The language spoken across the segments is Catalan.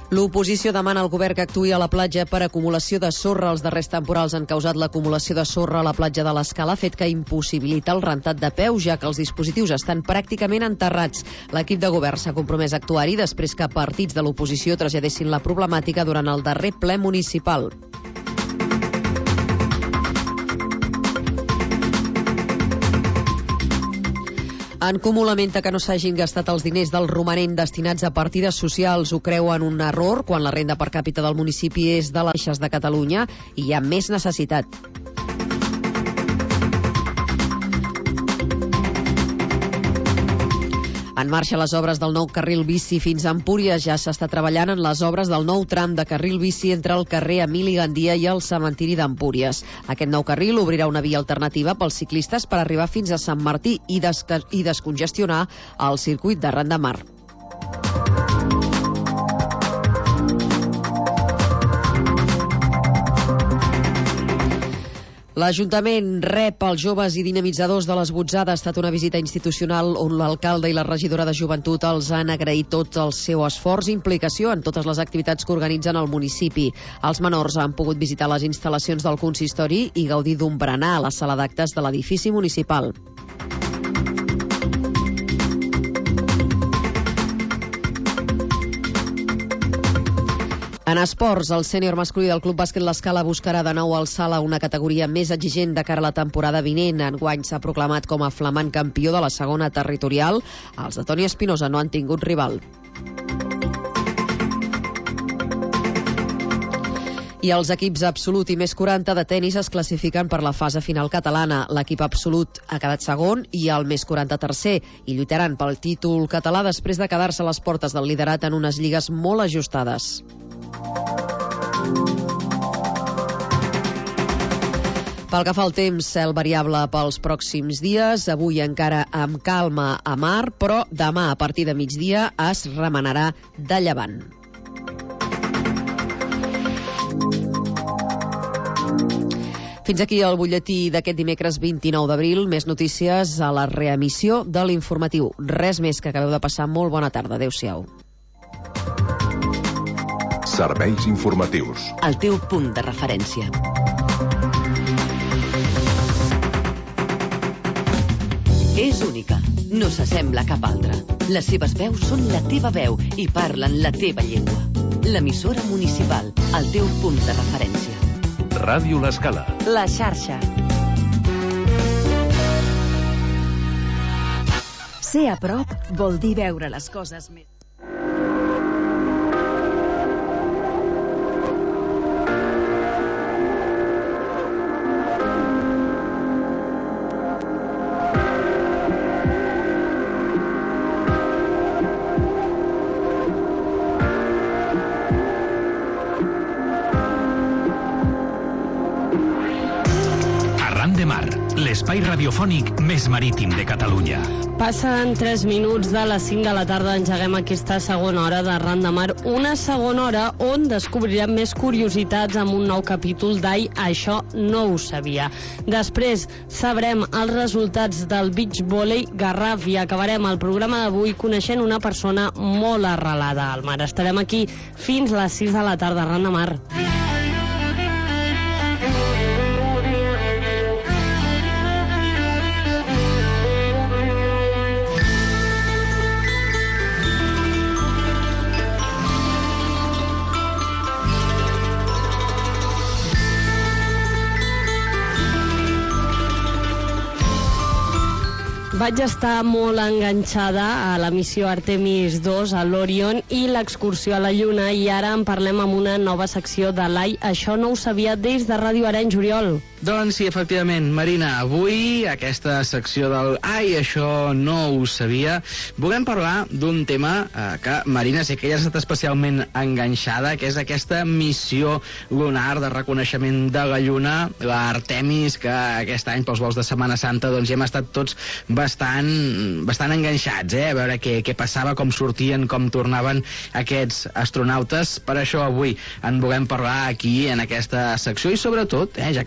L'oposició demana al govern que actuï a la platja per acumulació de sorra. Els darrers temporals han causat l'acumulació de sorra a la platja de l'Escala, fet que impossibilita el rentat de peu, ja que els dispositius estan pràcticament enterrats. L'equip de govern s'ha compromès a actuar-hi després que partits de l'oposició traslladessin la problemàtica durant el darrer ple municipal. En Comú lamenta que no s'hagin gastat els diners del romanent destinats a partides socials. Ho creuen un error quan la renda per càpita del municipi és de les baixes de Catalunya i hi ha més necessitat. En marxa les obres del nou carril bici fins a Empúries. Ja s'està treballant en les obres del nou tram de carril bici entre el carrer Emili Gandia i el cementiri d'Empúries. Aquest nou carril obrirà una via alternativa pels ciclistes per arribar fins a Sant Martí i descongestionar el circuit d'Arran de Mar. L'Ajuntament rep els joves i dinamitzadors de l'Esbotzada. Ha estat una visita institucional on l'alcalde i la regidora de Joventut els han agraït tot el seu esforç i implicació en totes les activitats que organitzen al municipi. Els menors han pogut visitar les instal·lacions del consistori i gaudir d'un berenar a la sala d'actes de l'edifici municipal. En esports, el sènior masculí del Club Bàsquet L'Escala buscarà de nou alçar a una categoria més exigent de cara a la temporada vinent. Enguany s'ha proclamat com a flamant campió de la segona territorial. Els de Toni Espinosa no han tingut rival. I els equips Absolut i Més 40 de tenis es classifiquen per la fase final catalana. L'equip Absolut ha quedat segon i el Més 40 tercer i lluitaran pel títol català després de quedar-se a les portes del liderat en unes lligues molt ajustades. Pel que fa al temps, cel variable pels pròxims dies, avui encara amb calma a mar, però demà a partir de migdia es remenarà de llevant. Fins aquí el butlletí d'aquest dimecres 29 d'abril. Més notícies a la reemissió de l'informatiu. Res més, que acabeu de passar molt bona tarda. Adéu-siau. Serveis informatius. El teu punt de referència. És única. No s'assembla a cap altra. Les seves veus són la teva veu i parlen la teva llengua. L'emissora municipal. El teu punt de referència. Ràdio L'Escala. La xarxa. Ser a prop vol dir veure les coses més. L'espai radiofònic més marítim de Catalunya. Passen 3 minuts de les 5 de la tarda, engeguem aquesta segona hora d'Arran de Mar, una segona hora on descobrirem més curiositats amb un nou capítol d'Ai, això no ho sabia. Després sabrem els resultats del beach volley Garraf i acabarem el programa d'avui coneixent una persona molt arrelada al mar. Estarem aquí fins les 6 de la tarda, Arran de Mar. Vaig estar molt enganxada a la missió Artemis 2 a l'Orion i l'excursió a la Lluna, i ara en parlem amb una nova secció de l'Ai, això no ho sabia, des de Ràdio Arenys, Oriol. Doncs sí, efectivament, Marina, avui aquesta secció del Ai, això no ho sabia, volem parlar d'un tema que, Marina, sé que ja has estat especialment enganxada, que és aquesta missió lunar de reconeixement de la Lluna, l'Artemis, que aquest any pels vols de Setmana Santa doncs ja hem estat tots bastant enganxats, a veure què passava, com sortien, com tornaven aquests astronautes. Per això avui en volem parlar aquí en aquesta secció i sobretot, ja que estem al programa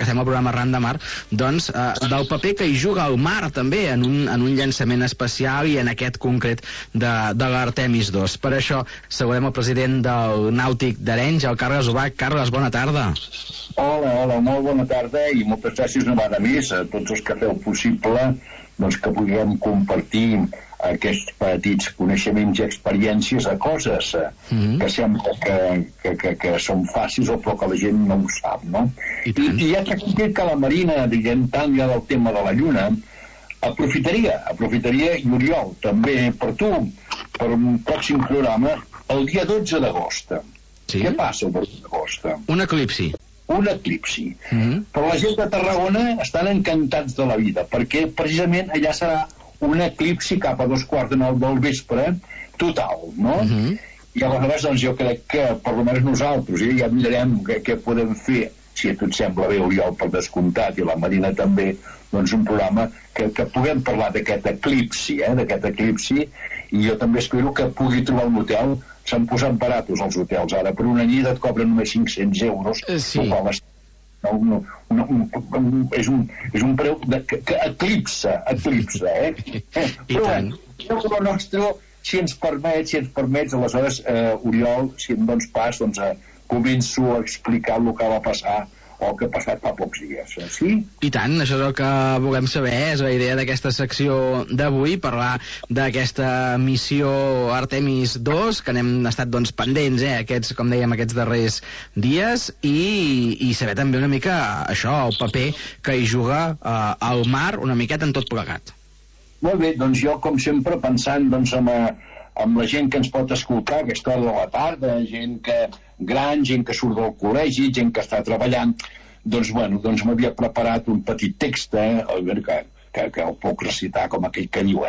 programa Ran de Mar, doncs del paper que hi juga el mar també en un llançament espacial i en aquest concret de l'Artemis 2. Per això saludem el president del Nàutic d'Arenys, el Carles Ubach. Carles, bona tarda. Hola, molt bona tarda i moltes gràcies una vegada més a tots els que feu possible doncs, que puguem compartir aquests petits coneixements i experiències a coses que sembla que són fàcils però que la gent no ho sap, no? I ja que sentit que la Marina, diguem, tant ja del tema de la Lluna, aprofitaria, i Oriol, també per tu, per un pròxim programa, el dia 12 d'agost. Sí? Què passa el 12 d'agost? Un eclipsi. Però la gent de Tarragona estan encantats de la vida, perquè precisament allà serà un eclipsi cap a 9:15 del vespre, total, no? I aleshores, doncs, jo crec que, per almenys nosaltres, ja mirarem què podem fer, si a tu et sembla bé, Oriol, per descomptat, i la Marina també, doncs un programa que puguem parlar d'aquest eclipsi, i jo també espero que pugui trobar un hotel. S'han posat baratos els hotels ara, per una nit et cobren només 500 euros, sí. És un preu que eclipsa, però bueno, el nostre, si ens permets, aleshores, Oriol, si em dones pas, doncs començo a explicar el que va passar o que ha passat fa pocs dies, sí? I tant, això és el que volem saber, és la idea d'aquesta secció d'avui, parlar d'aquesta missió Artemis 2, que n'hem estat doncs pendents, aquests, com dèiem, aquests darrers dies, i saber també una mica això, el paper que hi juga el mar, una miqueta en tot plegat. Molt bé, doncs jo, com sempre, pensant doncs, amb la gent que ens pot escoltar a aquesta hora de la tarda, gent que surt del col·legi, gent que està treballant, doncs m'havia preparat un petit text que el puc recitar com aquell que diu,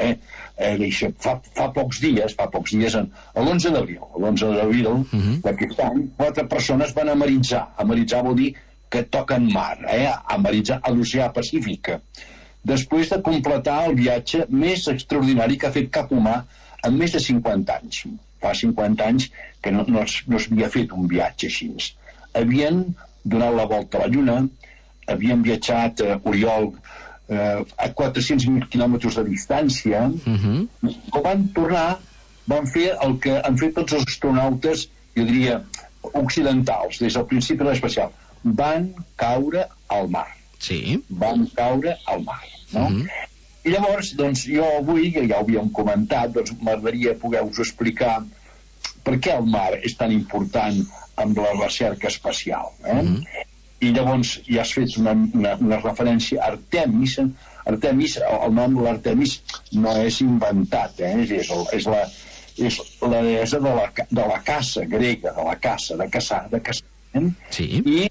fa pocs dies, l'11 d'abril d'aquest any, 4 persones van ameritzar. Ameritzar vol dir que toquen mar, ameritzar a l'oceà Pacífic, després de completar el viatge més extraordinari que ha fet cap humà en més de 50 anys. Fa 50 anys que no s'havia fet un viatge així. Havien donat la volta a la Lluna, havien viatjat Oriol a 400.000 quilòmetres de distància, però van tornar, van fer el que han fet tots els astronautes, jo diria, occidentals, des del principi de l'especial. Van caure al mar. Sí. Van caure al mar, no? I llavors, doncs, jo avui, que ja ho havíem comentat, doncs m'agradaria poder-vos explicar per què el mar és tan important amb la recerca espacial. I llavors ja has fet una referència a Artemis. Artemis, el nom de l'Artemis no és inventat, és la deessa de la caça grega, de caçar. Sí. I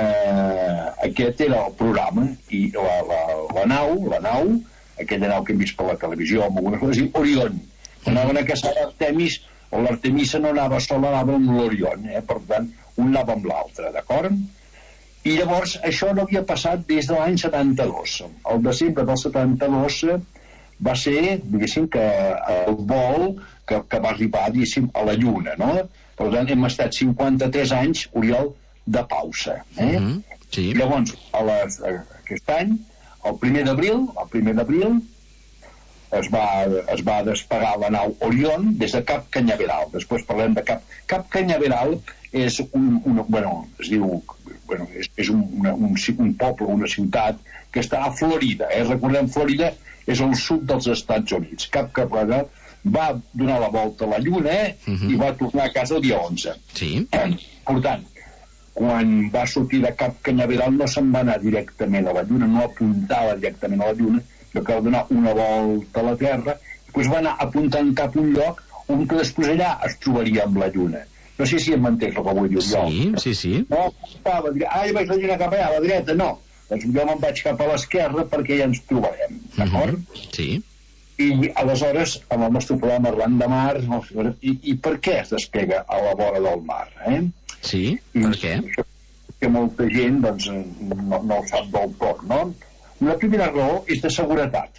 aquest era el programa, i la nau, aquella nau que hem vist per la televisió amb algunes coses, Orion. Anaven a caçar l'Artemis, o l'Artemisa no anava sola, anava amb l'Orion, per tant, un anava amb l'altre, d'acord? I llavors això no havia passat des de l'any 72. El desembre del 72 va ser, diguéssim, que el vol que va arribar, diguéssim, a la Lluna, no? Per tant, hem estat 53 anys, Oriol, de pausa. Sí. Llavors, aquest any, el 1 d'abril es va despegar la nau Orion des de Cap Canyaveral. Després parlem de Cap Canyaveral. És un poble, una ciutat que està a Florida. Recordem, Florida és al sud dels Estats Units. Cap Canyaveral va donar la volta a la Lluna i va tornar a casa el dia 11. Sí. Per tant, quan va sortir de Cap Canyaveral no se'n va anar directament a la Lluna, no apuntava directament a la Lluna, sinó que va donar una volta a la Terra, i després va anar apuntant cap a un lloc on després allà es trobaria amb la Lluna. No sé si em m'entens el que vull dir jo. Sí. No, estava a dir, vaig la Lluna cap allà, a la dreta, no. Doncs jo me'n vaig cap a l'esquerra perquè ja ens trobarem, d'acord? Sí. I aleshores, amb el nostre programa Ran de Mar, i per què es despega a la vora del mar, Sí, per què? Que molta gent doncs, no ho sap del tot, no? Una primera raó és de seguretat.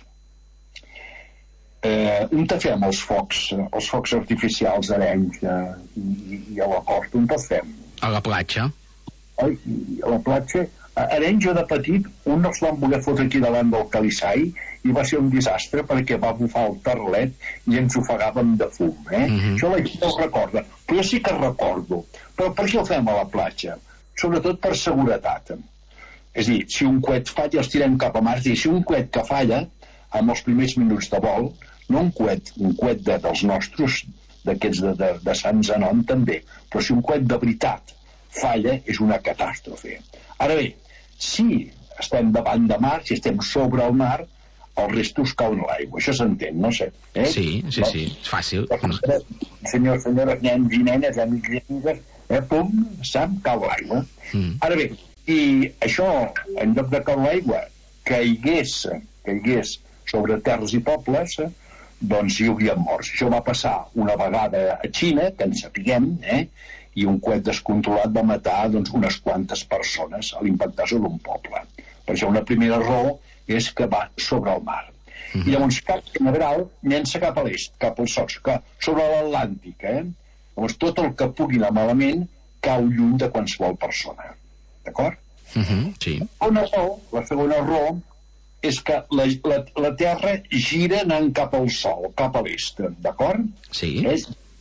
On te fem els focs artificials d'Arenys i a la costa, on te'ls fem? A la platja. A la platja, A Arenys, jo de petit, un els van voler fotre aquí davant del Calissai i va ser un desastre perquè va bufar el tarlet i ens ofegàvem de fum. Això la gent no ho recorda. Però jo sí que recordo. Però per què ho fem a la platja? Sobretot per seguretat. És a dir, si un coet falla, els tirem cap a mar. És a dir, si un coet que falla, amb els primers minuts de vol, no un coet dels nostres, d'aquests de Sant Zenon també, però si un coet de veritat falla, és una catàstrofe. Ara bé, si estem davant de mar, si estem sobre el mar, els restos cauen a l'aigua. Això s'entén, no sé. Sí, és fàcil. Senyors, senyores, nens i nenes, amics i amigues, pum, sap, cau a l'aigua. Ara bé, i això, en lloc de caure l'aigua, caigués sobre terres i pobles, doncs hi hauríem morts. Això va passar una vegada a Xina, que en sapiguem, i un coet descontrolat va matar unes quantes persones a l'impactar sobre un poble. Per això una primera raó és que va sobre el mar. I llavors Cap Canaveral llença cap a l'est, cap al sud, sobre l'Atlàntic. Llavors tot el que pugui anar malament cau lluny de qualsevol persona. D'acord? Sí. La segona raó és que la Terra gira anant cap al sol, cap a l'est, d'acord? Sí. És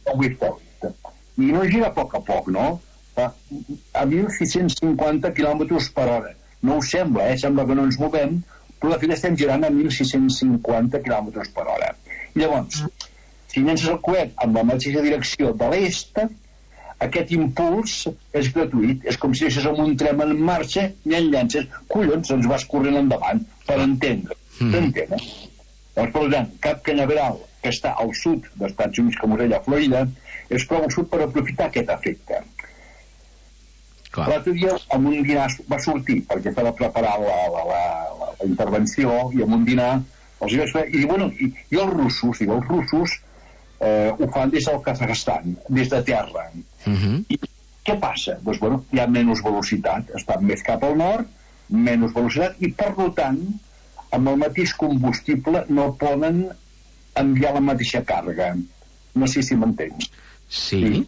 i no gira a poc, no? A 1.650 km per hora. No ho sembla, sembla que no ens movem, però de fet estem girant a 1.650 km per hora. I llavors, si llences el coet amb la mateixa direcció de l'est, aquest impuls és gratuït. És com si deixes amb un tren en marxa i en llences. Collons, ens vas corrent endavant, per entendre. S'entén, Doncs, per tant, Cap Canaveral, que està al sud dels Estats Units, com us deia, a Florida, es troba al sud per aprofitar aquest efecte. L'altre dia, en un dinar, va sortir, perquè estava preparant la intervenció, i en un dinar, i els russos ho fan des del Kazakhstan, des de terra. I què passa? Doncs, hi ha menys velocitat, estan més cap al nord, menys velocitat, i per tant, amb el mateix combustible no poden enviar la mateixa càrrega. No sé si m'entens. Sí.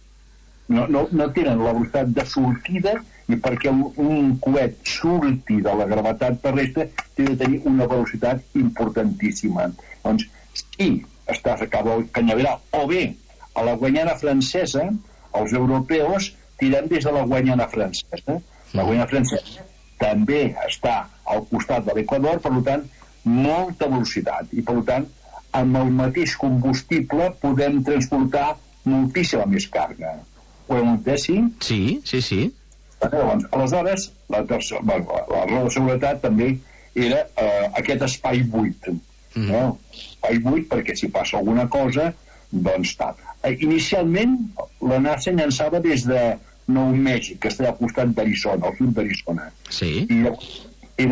No tenen la velocitat de sortida, i perquè un coet surti de la gravetat terrestre té de tenir una velocitat importantíssima. Doncs, si estàs a Cap Canaveral, o bé a la Guaiana Francesa, els europeus tirem des de la Guaiana Francesa. La Guaiana Francesa també està al costat de l'Equador, per tant, molta velocitat. I, per tant, amb el mateix combustible podem transportar moltíssima més càrrega. Ho hem entès, sí? Sí. Aleshores, la raó de seguretat també era aquest espai buit. Espai buit perquè si passa alguna cosa, doncs tal. Inicialment, la NASA llançava des de Nou Mèxic, que està al costat d'Arizona, al sud d'Arizona. Sí. I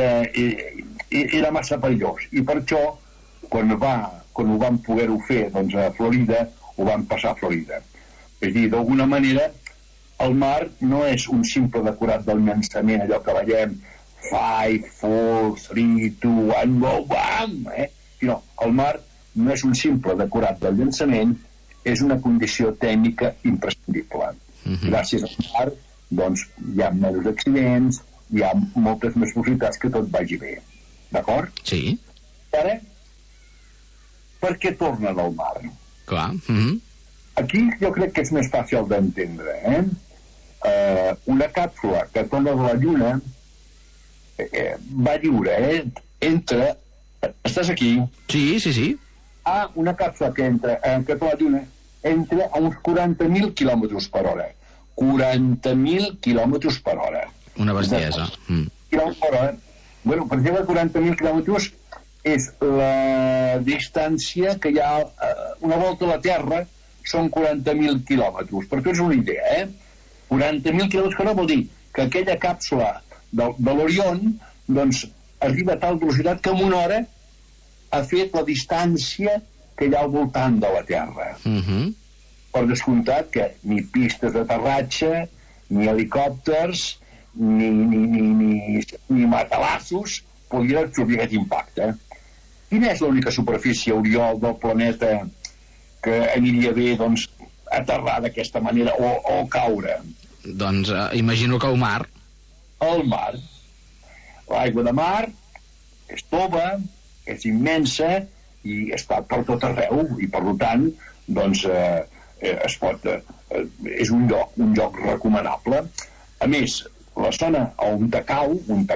era massa perillós. I per això, quan ho van poder-ho fer a Florida, ho van passar a Florida. És a dir, d'alguna manera, el mar no és un simple decorat del llançament, allò que veiem 5, 4, 3, 2, 1, go, bam! Sinó, el mar no és un simple decorat del llançament, és una condició tècnica imprescindible. Gràcies al mar, doncs, hi ha menys accidents, hi ha moltes més possibilitats que tot vagi bé. D'acord? Sí. Ara, per què tornen al mar? Clar. Aquí jo crec que és més fàcil d'entendre. Una càpsula que torna de la Lluna va lliure, entra... Estàs aquí? Sí. Una càpsula que torna a la Lluna entra a uns 40.000 km per hora. 40.000 km per hora. Una bestiesa. Per exemple, 40.000 quilòmetres és la distància que hi ha una volta a la Terra, són 40.000 quilòmetres. Per tu és una idea, 40.000 quilòmetres per hora vol dir que aquella càpsula de l'Orion doncs arriba a tal velocitat que en una hora ha fet la distància que hi ha al voltant de la Terra. Per descomptat que ni pistes d'aterratge, ni helicòpters, ni matalassos podrien absorbir aquest impacte. Quina és l'única superfície oriol del planeta que aniria bé aterrar d'aquesta manera o caure? Doncs imagino que el mar. El mar. L'aigua de mar és tova, és immensa i està per tot arreu i per tant doncs es pot és un lloc recomanable. A més, la zona on te cau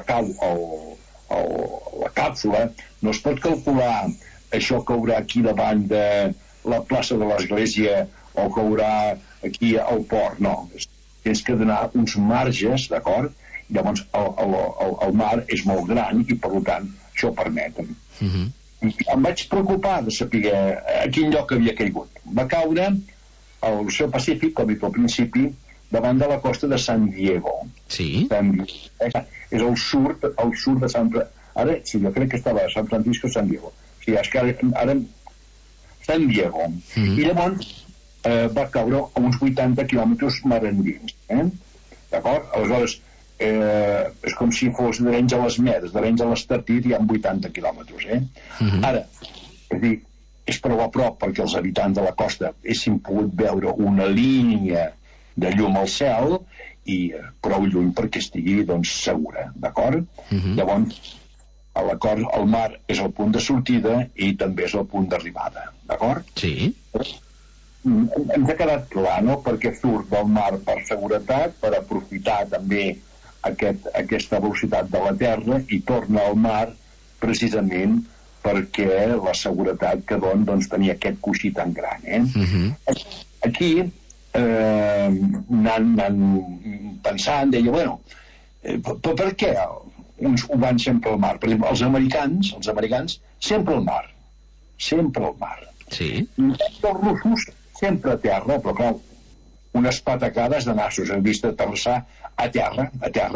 la càpsula no es pot calcular això que haurà aquí davant de la plaça de l'església o que haurà aquí al port, no, tens que donar uns marges, d'acord? Llavors el mar és molt gran i per tant això permet. Em vaig preocupar de saber a quin lloc havia caigut. Va caure a l'Oceà Pacífic, com he dit al principi, davant de la costa de San Diego. Sí. És al sud de San Francisco. Ara, sí, jo crec que estava a San Francisco, San Diego. Sí, és que ara San Diego. I llavors va caure a uns 80 quilòmetres mar endins. D'acord? Aleshores, és com si fos d'Arenys a les Medes, d'Arenys a l'Estartit hi ha 80 quilòmetres. Ara, és dir, és prou a prop perquè els habitants de la costa haguessin pogut veure una línia de llum al cel i prou lluny perquè estigui doncs segura, d'acord? Llavors el mar és el punt de sortida i també és el punt d'arribada, d'acord? Sí. Ens ha quedat clar, no?, perquè surt del mar per seguretat, per aprofitar també aquesta velocitat de la Terra i torna al mar precisament perquè la seguretat que dona doncs, tenia aquest coixí tan gran. Aquí anant pensant, deia, bueno, però per què uns ho van sempre al mar? Per exemple, els americans sempre al mar. Sempre al mar. Sí. Els russos sempre a terra, però clar, unes patacades de nassos hem vist aterrissar a terra.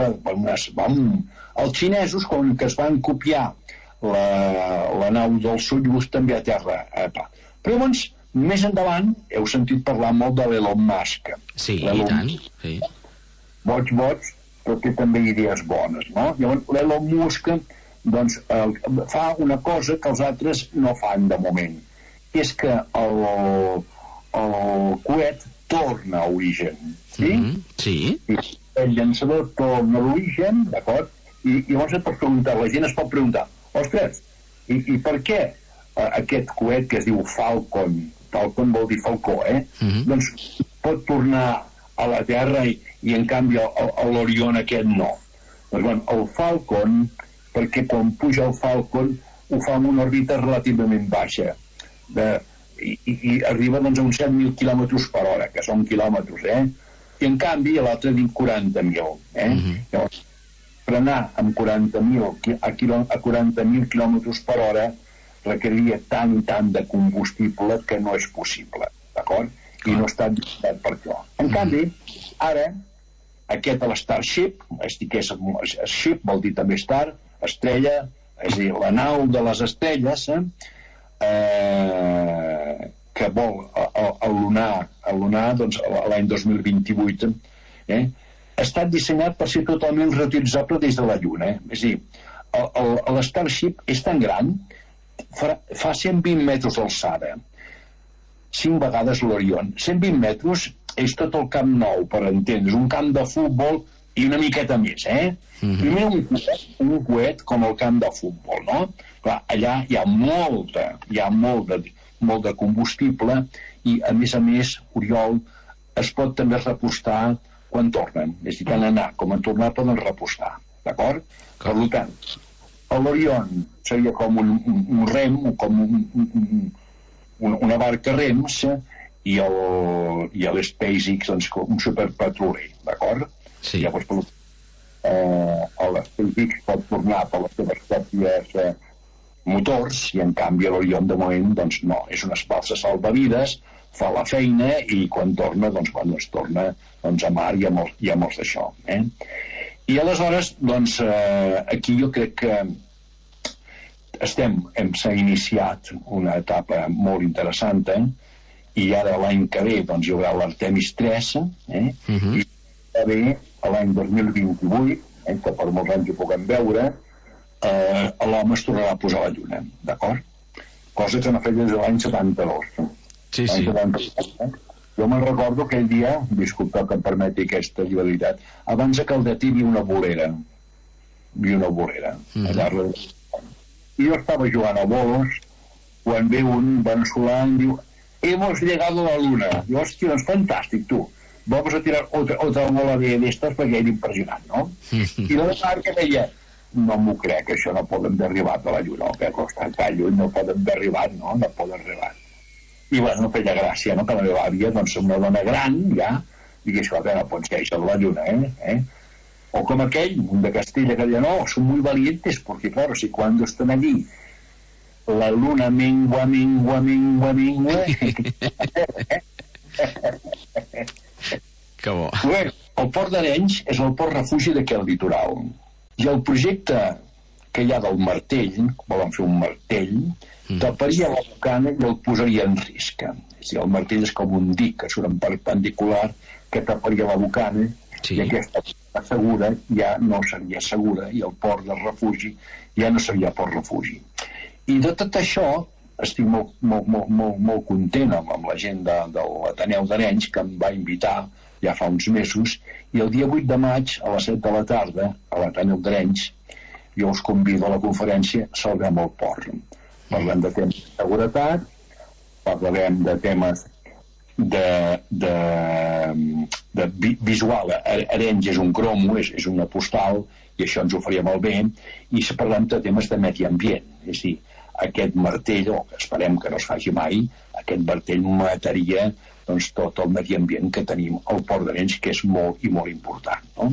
Els xinesos, com que es van copiar la nau del Soyuz també a terra. Però llavors, més endavant, heu sentit parlar molt de l'Elon Musk. Sí, i tant. Sí. Boig, però té també idees bones, no? Llavors, l'Elon Musk doncs, fa una cosa que els altres no fan de moment, que és que el coet torna a origen. Sí? Sí. El llançador torna a l'origen, d'acord? I llavors et pots preguntar, la gent es pot preguntar, ostres, i per què aquest coet que es diu Falcon vol dir falcó, doncs pot tornar a la Terra i en canvi l'Orion aquest no. Doncs bueno, el Falcon, perquè quan puja el Falcon ho fa en una òrbita relativament baixa i arriba doncs a uns 7.000 quilòmetres per hora, que són quilòmetres, i en canvi l'altre diu 40.000. Llavors, per anar amb 40.000 a 40.000 quilòmetres per hora requeriria tant i tant de combustible que no és possible, d'acord? I no està dissenyat per això. En canvi, ara, aquest a l'Starship, Ship vol dir també Star, estrella, és a dir, la nau de les estrelles, que vol el lunar doncs, l'any 2028, ha estat dissenyat per ser totalment reutilitzable des de la Lluna. És a dir, l'Starship és tan gran, fa 120 metres d'alçada, 5 vegades l'Orion. 120 metres és tot el Camp Nou, per entendre, un camp de futbol i una miqueta més, Primer un coet com el camp de futbol, no? Clar, allà hi ha molt de combustible i, a més, Oriol, es pot també repostar quan tornen. És a dir, tant anar com en tornar poden repostar, d'acord? Per tant, l'Orion seria com un rem, com una barca rems, i l'SpaceX doncs, un superpetroler, d'acord? Sí. Llavors, l'SpaceX pot tornar per les seves pròpies motors i en canvi l'Orion de moment doncs no, és unes falses salvavides, fa la feina i quan torna, doncs quan es torna a mar hi ha molts d'això. I aleshores, doncs, aquí jo crec que s'ha iniciat una etapa molt interessant, i ara l'any que ve doncs, hi haurà l'Artemis 3, i també l'any 2028, que per molts anys ho puguem veure, l'home es tornarà a posar a la Lluna, d'acord? Cosa que no feia des de l'any 72. Sí. 72, Jo me'n recordo aquell dia, disculpa que em permeti aquesta llibertat, abans que el de hi havia una bolera havia una bolera allà darrere. I jo estava jugant a bolos quan ve un veneçolà i diu hemos llegado a la luna. Diu, hòstia, doncs fantàstic, tu. Vamos a tirar otra bola de estos perquè era impressionant, no? I la marca deia, no m'ho crec, això no podem haver arribat a la lluna, que costa tan lluny, no podem haver arribat, no poden arribar. I bueno, feia gràcia, no?, que la meva àvia, doncs una dona gran, ja, digués, no pots queixar de la lluna, O com aquell, un de Castilla, que deia, no, son muy valientes, porque claro, si cuando están allí la luna mengua. Que bo. Bé, el Port d'Arenys és el port refugi d'aquest litoral. I el projecte que hi ha del martell, volen fer un martell, taparia la bocana i el posaria en risc. És a dir, el martell és com un dic que surt en perpendicular, que taparia la bocana, i aquesta segura ja no seria segura, i el port de refugi ja no seria port refugi. I de tot això estic molt content amb la gent de l'Ateneu d'Arenys, que em va invitar ja fa uns mesos, i el dia 8 de maig a les 7 de la tarda a l'Ateneu d'Arenys jo us convido a la conferència Salvem el Port. Parlem de temes de seguretat, parlarem de temes de visual. Arenys és un cromo, és una postal, i això ens ho faria molt bé, i parlem de temes de medi ambient. És a dir, aquest martell, o esperem que no es faci mai, aquest martell mataria doncs, tot el medi ambient que tenim al Port d'Arenys, que és molt i molt important, no?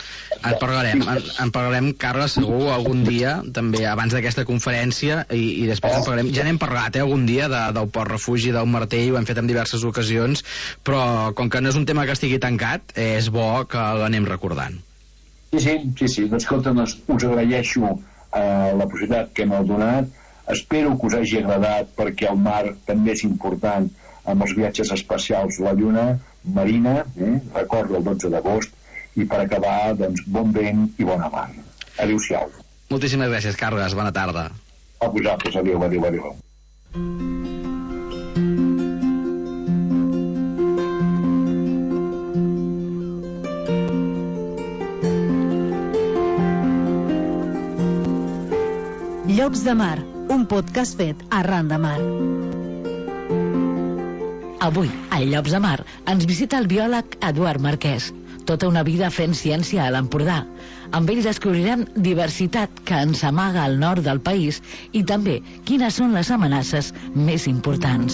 En parlarem, Carles, segur, algun dia, també abans d'aquesta conferència, i després en parlarem. Ja n'hem parlat, algun dia, del Port Refugi del Martell, ho hem fet en diverses ocasions, però com que no és un tema que estigui tancat, és bo que l'anem recordant. Sí. Doncs, escolta, us agraeixo la possibilitat que m'heu donat. Espero que us hagi agradat, perquè el mar també és important amb els viatges espacials a la Lluna. Marina, recordo el 12 d'agost, i per acabar, doncs, bon vent i bona mar. Adéu-siau. Moltíssimes gràcies, Carles. Bona tarda. A vosaltres. Adéu. Llocs de Mar, un podcast fet arran de mar. Avui, a Llocs de Mar, ens visita el biòleg Eduard Marquès. Tota una vida fent ciència a l'Empordà. Amb ell descobrirem diversitat que ens amaga al nord del país i també quines són les amenaces més importants.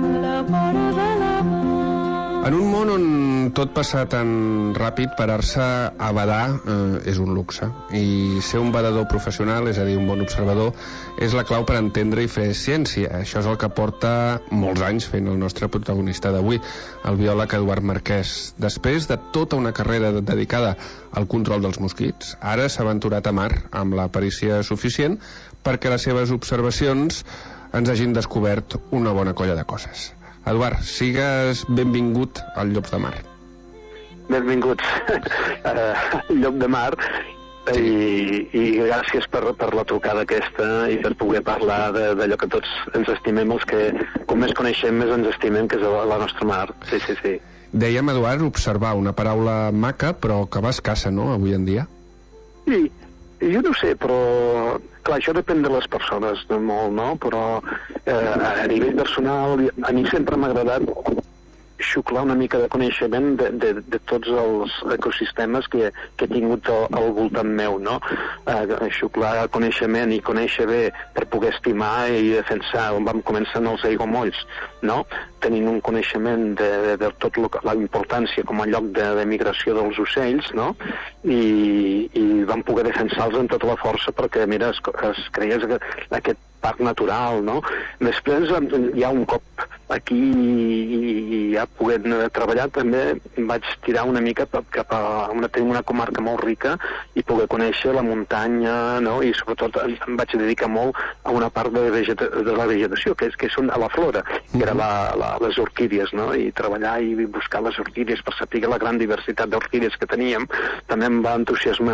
En un món on tot passa tan ràpid, parar-se a badar és un luxe. I ser un badador professional, és a dir, un bon observador, és la clau per entendre i fer ciència. Això és el que porta molts anys fent el nostre protagonista d'avui, el biòleg Eduard Marquès. Després de tota una carrera dedicada al control dels mosquits, ara s'ha aventurat a mar amb la perícia suficient perquè les seves observacions ens hagin descobert una bona colla de coses. Eduard, sigues benvingut al Llocs de Mar. Benvinguts al Lloc de Mar, i gràcies per la trucada aquesta i per poder parlar d'allò que tots ens estimem, els que com més coneixem més ens estimem, que és la nostra mar. Sí. Dèiem, Eduard, observar, una paraula maca però que va escassa, no?, avui en dia. Sí, jo no sé, però clar, això depèn de les persones molt, no? Però a nivell personal a mi sempre m'ha agradat xuclar una mica de coneixement de tots els ecosistemes que he tingut al voltant meu, no? Xuclar coneixement i conèixer bé per poder estimar i defensar on vam començar els aiguamolls, no? Tenint un coneixement de tot la importància com a lloc de migració dels ocells, no? I vam poder defensar-los amb tota la força perquè, mira, es creies aquest parc natural, no? Després, ja un cop aquí i ja podent treballar, també vaig tirar una mica cap a una comarca molt rica i poder conèixer la muntanya, no? I sobretot em vaig dedicar molt a una part de la vegetació, que són a la flora, que era les orquídies, no? I treballar i buscar les orquídies per saber la gran diversitat d'orquídies que teníem també em va entusiasmar.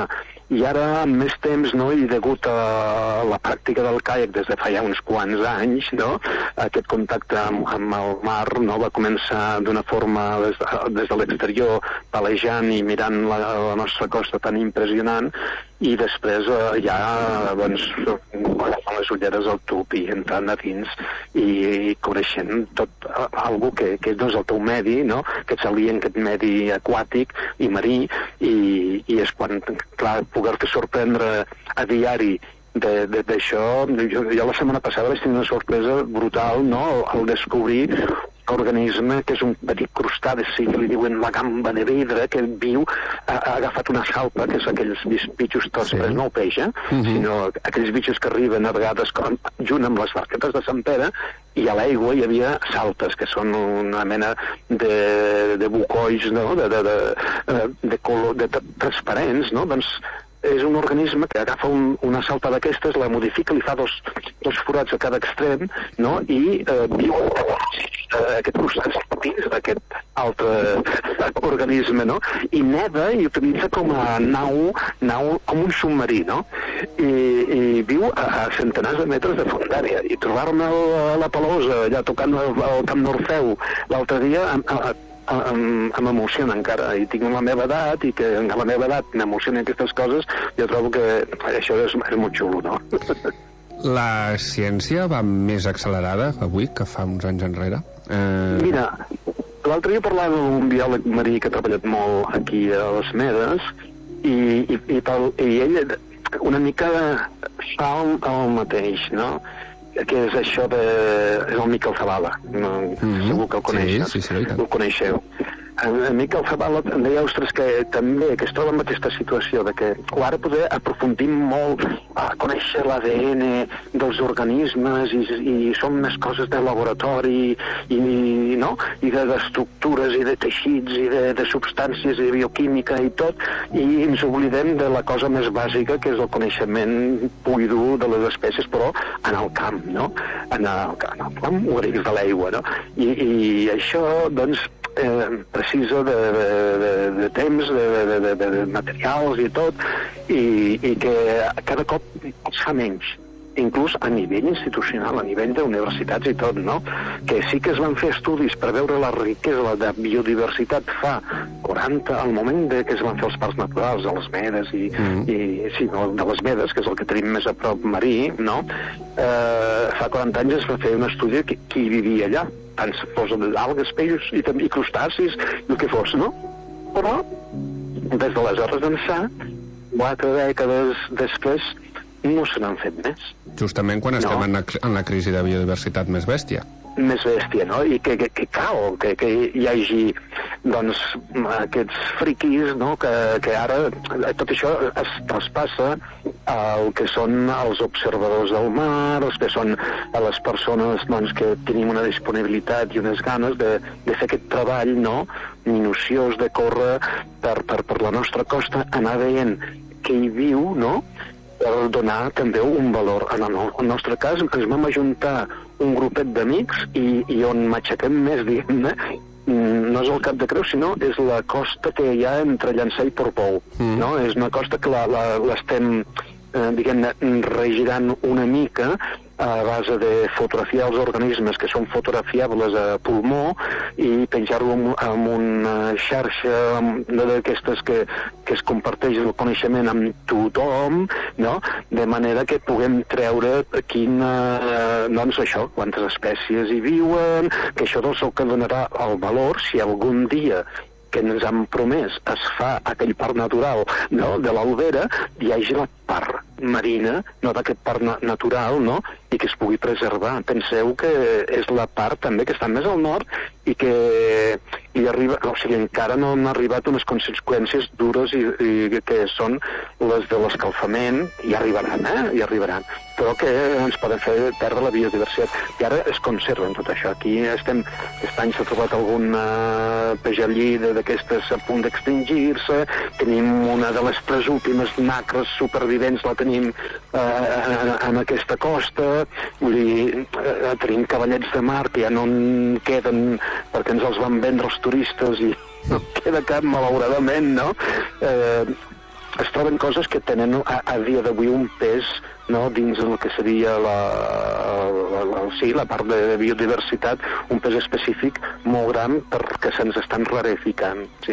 I ara, amb més temps, no, i degut a la pràctica del caiac des de fa ja uns quants anys, no, aquest contacte amb el mar, no, va començar d'una forma des de l'exterior, palejant i mirant la nostra costa tan impressionant, i després ja, doncs, agafant les ulleres al tub i entrant a dins i coneixent tot algú que no és el teu medi, no?, que ets aliè en aquest medi aquàtic i marí, i és quan, clar, poder-te sorprendre a diari d'això. Jo la setmana passada vaig tenir una sorpresa brutal, no?, al descobrir organisme que és un petit crustàci que li diuen la gamba de vidre, que viu, ha agafat una salpa, que és aquells bitxos tots, però no el peix, sinó aquells bitxos que arriben a vegades junt amb les barquetes de Sant Pere, i a l'aigua hi havia saltes, que són una mena de bucolls, no?, de color transparents, no?, doncs és un organisme que agafa una salpa d'aquestes, la modifica, li fa dos forats a cada extrem, no?, i viu aquest crustaci dins d'aquest altre organisme, no?, i neda i utilitza com a nau com un submarí, no?, i viu a centenars de metres de fondària. I trobar-me a la Palosa, allà tocant el Camp d'Orfeu l'altre dia, m'emociona encara, i tinc la meva edat, i que a la meva edat m'emocionen aquestes coses. Jo trobo que això és molt xulo, no? La ciència va més accelerada avui que fa uns anys enrere? Mira, l'altre dia parlava d'un biòleg marí que ha treballat molt aquí a les Medes, i ell una mica fa el mateix, no?, que és això és el Miquel Zavala, segur que el coneixes, el coneixeu. El Miquel Zavala em deia, ostres, que també que es troba en aquesta situació de que ara poder aprofundim molt a conèixer l'ADN dels organismes i són més coses de laboratori i d'estructures i de teixits i de substàncies i de bioquímica i tot, i ens oblidem de la cosa més bàsica, que és el coneixement pur i dur de les espècies, però en el camp, no?, en el camp o a dins de l'aigua, no?, i això, doncs, precisa de temps, de materials i tot, i que cada cop es fa menys, inclús a nivell institucional, a nivell d'universitats i tot, no? Que sí que es van fer estudis per veure la riquesa de biodiversitat fa 40, al moment que es van fer els parcs naturals de les Medes de les Medes, que és el que tenim més a prop marí, no? Fa 40 anys es va fer un estudi de qui vivia allà, tant se fos d'algues, peixos i també crustacis, el que fos, no? Però, des d'aleshores d'ençà, 4 dècades després, no se n'han fet més. Justament quan estem en la crisi de biodiversitat més bèstia. Més bèstia, no? I que cal que hi hagi, doncs, aquests friquis, no?, que ara tot això es traspassa al que són els observadors del mar, els que són les persones, doncs, que tenim una disponibilitat i unes ganes de fer aquest treball, no?, minuciós, de córrer per la nostra costa, anar veient què hi viu, no?, per donar també un valor. En el nostre cas ens vam ajuntar un grupet d'amics i on m'aixequem més, diguem-ne, no és el Cap de Creus, sinó és la costa que hi ha entre Llançà i Portbou, no? És una costa que l'estem, diguem-ne, regirant una mica a base de fotografiar els organismes que són fotografiables a pulmó i penjar-ho en una xarxa d'aquestes que es comparteix el coneixement amb tothom, no?, de manera que puguem treure doncs això, quantes espècies hi viuen, que això és el que donarà el valor si algun dia que ens han promès es fa aquell parc natural, no?, de l'Albera, hi hagi la part marina, no d'aquest parc natural, no?, i que es pugui preservar. Penseu que és la part també que està més al nord i que hi arriba, o sigui, encara no han arribat unes conseqüències dures i que són les de l'escalfament, i arribaran, hi arribaran, però que ens poden fer perdre la biodiversitat. I ara es conserven tot això. Aquí aquest any s'ha trobat algun pejallí d'aquestes a punt d'extingir-se, tenim una de les 3 últimes nacres supervivents, la tenim en aquesta costa, vull dir, tenim cavallets de mar que ja no en queden perquè ens els van vendre els turistes i no queda cap, malauradament, no? es troben coses que tenen a dia d'avui un pes, no, dins el que seria la part de biodiversitat, un pes específic molt gran perquè se'ns estan rarificant. Sí.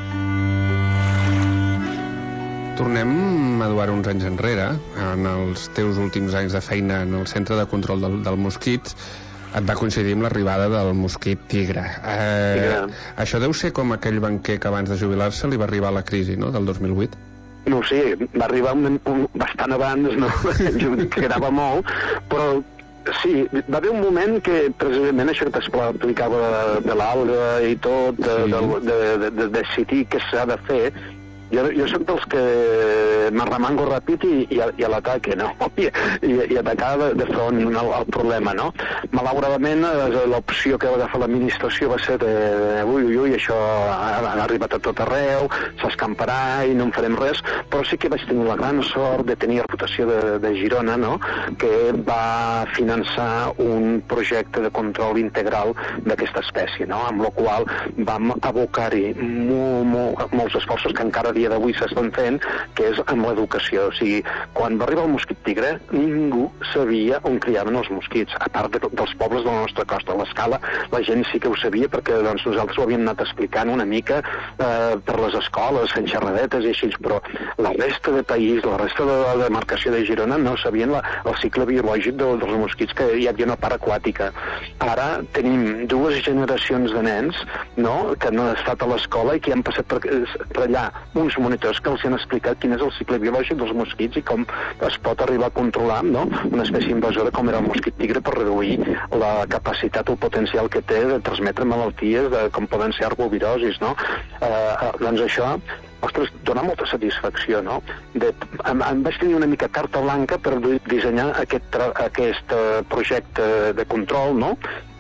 Tornem, Eduard, uns anys enrere. En els teus últims anys de feina en el Centre de Control del Mosquit et va coincidir amb l'arribada del mosquit tigre. Això deu ser com aquell banquer que abans de jubilar-se li va arribar la crisi, no?, del 2008? No sé, va arribar bastant abans, no? Que quedava molt, però sí, va haver un moment que precisament això que t'explicava de l'alga i tot, de decidir què s'ha de fer. Jo soc dels que m'arremango ràpid i a l'ataque, no? I atacar de front al problema, no? Malauradament, l'opció que va agafar l'administració va ser ui, això ha arribat a tot arreu, s'escamparà i no en farem res, però sí que vaig tenir la gran sort de tenir reputació de Girona, no?, que va finançar un projecte de control integral d'aquesta espècie, no?, amb la qual vam abocar-hi molts esforços que encara dia d'avui s'estan fent, que és amb l'educació. O sigui, quan va arribar el mosquit tigre, ningú sabia on criaven els mosquits, a part dels pobles de la nostra costa. A l'Escala la gent sí que ho sabia perquè doncs, nosaltres ho havíem anat explicant una mica per les escoles, fent xerradetes i així, però la resta de país, la resta de la demarcació de Girona no sabien el cicle biològic dels mosquits, que hi havia una part aquàtica. Ara tenim 2 generacions de nens, no?, que no han estat a l'escola i que han passat per allà uns monitors que els han explicat quin és el cicle biològic dels mosquits i com es pot arribar a controlar, no?, una espècie invasora com era el mosquit tigre per reduir la capacitat o el potencial que té de transmetre malalties com poden ser arbovirosis, no? Doncs això, ostres, dona molta satisfacció, no? Em vaig tenir una mica carta blanca per dissenyar aquest projecte de control, no?,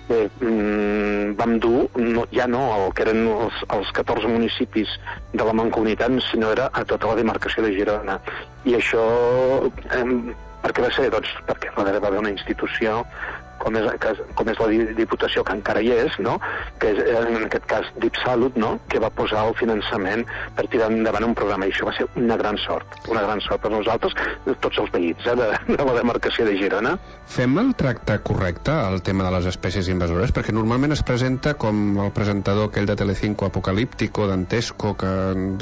vam dur, ja no el que eren els 14 municipis de la Mancomunitat, sinó era a tota la demarcació de Girona. I això, per què va ser? Doncs perquè va haver una institució com és la Diputació, que encara hi és, no?, que és en aquest cas DipSalut, no?, que va posar el finançament per tirar endavant un programa, i això va ser una gran sort per nosaltres, tots els veïns de la demarcació de Girona. Fem el tracte correcte al tema de les espècies invasores? Perquè normalment es presenta com el presentador aquell de Telecinco apocalíptico, dantesco, que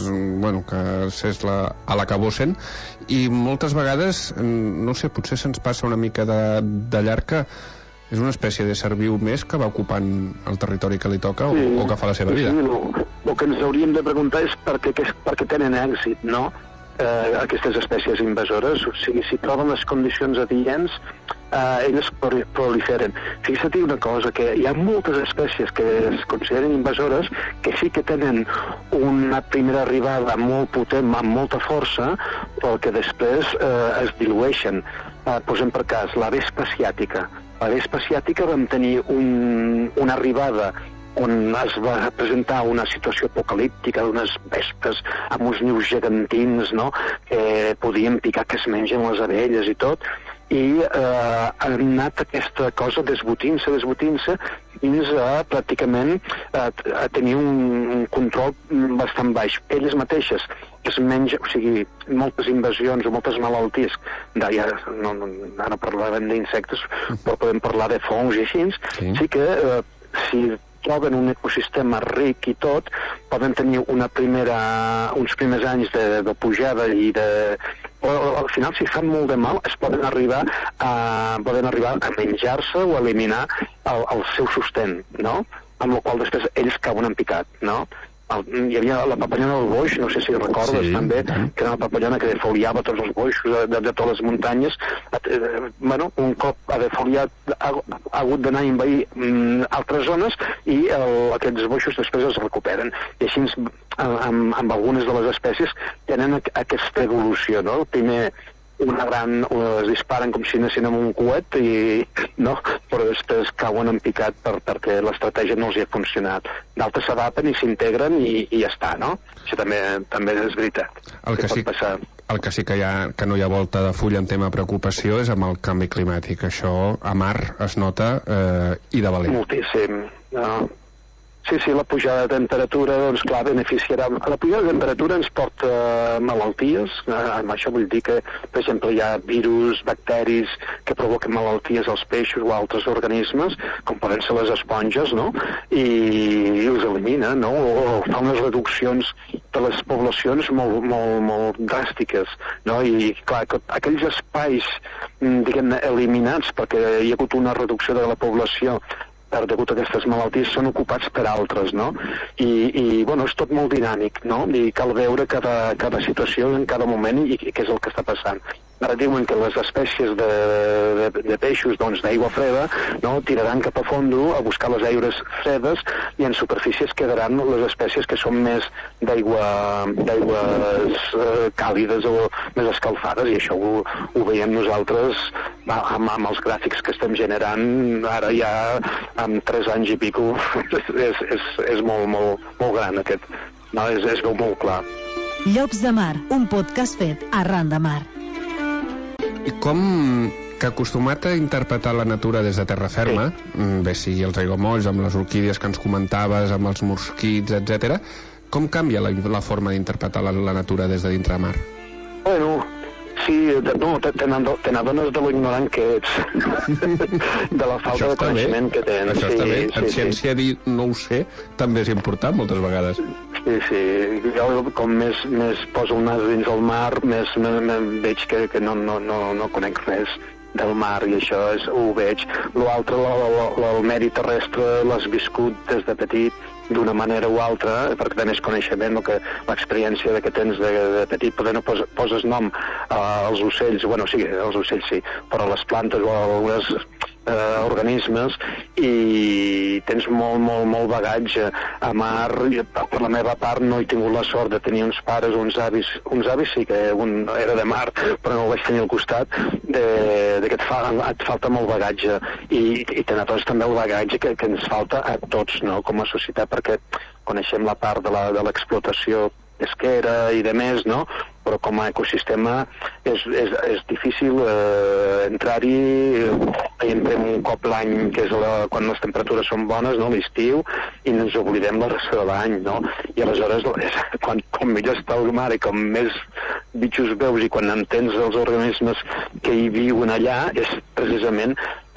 és a l'acabossen, i moltes vegades, no sé, potser se'ns passa una mica de llarg que és una espècie de ser viu més que va ocupant el territori que li toca o que fa la seva vida. Sí, el que ens hauríem de preguntar és per què tenen èxit, no?, aquestes espècies invasores. O sigui, si troben les condicions adients, elles proliferen. Fixa't una cosa, que hi ha moltes espècies que es consideren invasores que sí que tenen una primera arribada molt potent, amb molta força, però que després es dilueixen. Posem per cas la vespa asiàtica. La vespa asiàtica vam tenir una arribada on es va presentar una situació apocalíptica d'unes vespes amb uns nius gegantins, no?, que podien picar, que es mengen les abelles i tot, i ha anat aquesta cosa desbotint-se fins a pràcticament a tenir un control bastant baix. Elles mateixes es menja, o sigui, moltes invasions o moltes malalties, ara parlàvem d'insectes, però podem parlar de fongs i així, sí que si troben un ecosistema ric i tot, poden tenir uns primers anys de pujada i però al final, si fan molt de mal, es poden arribar a menjar-se o a eliminar el seu sostent, no?, amb la qual després ells cauen en picat, no? Hi havia la papallona del boix, no sé si recordes també, que era una papallona que defoliava tots els boixos de totes les muntanyes. Un cop ha defoliat, ha hagut d'anar a envair altres zones i aquests boixos després es recuperen. I així amb algunes de les espècies tenen aquesta evolució, no? El primer es disparen com si anessin amb un coet però després cauen en picat perquè l'estratègia no els hi ha funcionat. D'altres s'adapten i s'integren i ja està, no? Això també és veritat. El que sí que no hi ha volta de full en tema preocupació és amb el canvi climàtic. Això a mar es nota i de valent. Moltíssim, no? Sí, la pujada de temperatura, doncs clar, beneficiarà. La pujada de temperatura ens porta malalties, amb això vull dir que, per exemple, hi ha virus, bacteris que provoquen malalties als peixos o altres organismes, com poden ser les esponges, no? I els elimina, no? O fa unes reduccions de les poblacions molt dràstiques, no? I clar, aquells espais, diguem-ne, eliminats perquè hi ha hagut una reducció de la població degut a aquestes malalties, són ocupats per altres, no? I bueno, és tot molt dinàmic, no? I cal veure cada situació en cada moment i què és el que està passant. Ara diuen que les espècies de peixos d'aigua freda, no, tiraran cap a fondo a buscar les aigües fredes i en superfícies quedaran les espècies que són més d'aigües càlides o més escalfades, i això ho veiem nosaltres amb els gràfics que estem generant ara ja amb 3 anys i pico. És molt gran aquest, no? Es veu molt clar. Llocs de Mar, un podcast fet arran de mar. I com que acostumat a interpretar la natura des de terra ferma, bé sigui els aiguamolls, amb les orquídies que ens comentaves, amb els mosquits, etc., com canvia la forma d'interpretar la natura des de dintre de mar? Bueno, sí, no, te n'adones de lo ignorant que ets, de la falta de coneixement que tens. Això està bé, en ciència dir no ho sé també és important moltes vegades. Sí, jo com més poso el nas dins el mar, més veig que no conec res del mar, i això ho veig. L'altre, el medi terrestre, l'has viscut des de petit d'una manera o altra, perquè tens coneixement, l'experiència que tens de petit, però no poses nom als ocells, bueno, sí, als ocells sí, però a les plantes o a algunes organismes, i tens molt bagatge a mar. Per la meva part no he tingut la sort de tenir uns pares o uns avis sí que un era de mar, però no el vaig tenir al costat, que et falta molt bagatge, i te n'adones també el bagatge que ens falta a tots, no?, com a societat, perquè coneixem la part de l'explotació pesquera i de més, no?, però com a ecosistema és difícil entrar-hi. Entrem un cop l'any, que és quan les temperatures són bones, no?, l'estiu, i ens oblidem la resta de l'any, no? I aleshores, com millor està el mar i com més bitxos veus i quan entens els organismes que hi viuen allà, és precisament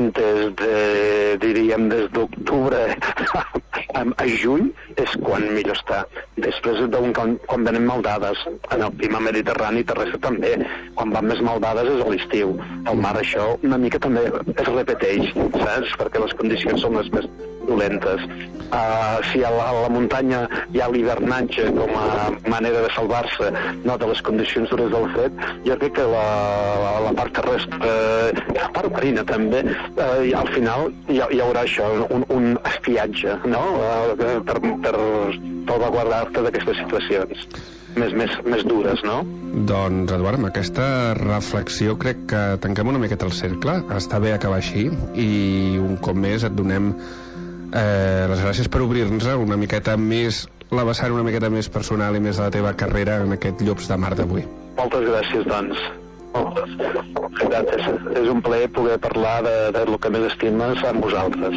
diríem des d'octubre a juny és quan millor està. Després, quan venen maldades, en el clima mediterrani terrestre també, quan van més maldades és a l'estiu. Al mar això una mica també es repeteix, saps? Perquè les condicions són les més dolentes. Si a la muntanya hi ha l'hivernatge com a manera de salvar-se, no, de les condicions dures del fred, jo crec que la part terrestre, la part marina també, al final hi haurà això, un espiatge, no?, per salvaguardar-te d'aquestes situacions més dures, no? Doncs, Eduard, amb aquesta reflexió crec que tanquem una miqueta el cercle. Està bé acabar així, i un cop més et donem les gràcies per obrir-nos una miqueta més, la vessant una miqueta més personal i més de la teva carrera en aquest Llops de Mar d'avui. Moltes gràcies, doncs. És un plaer poder parlar del que més estimes amb vosaltres.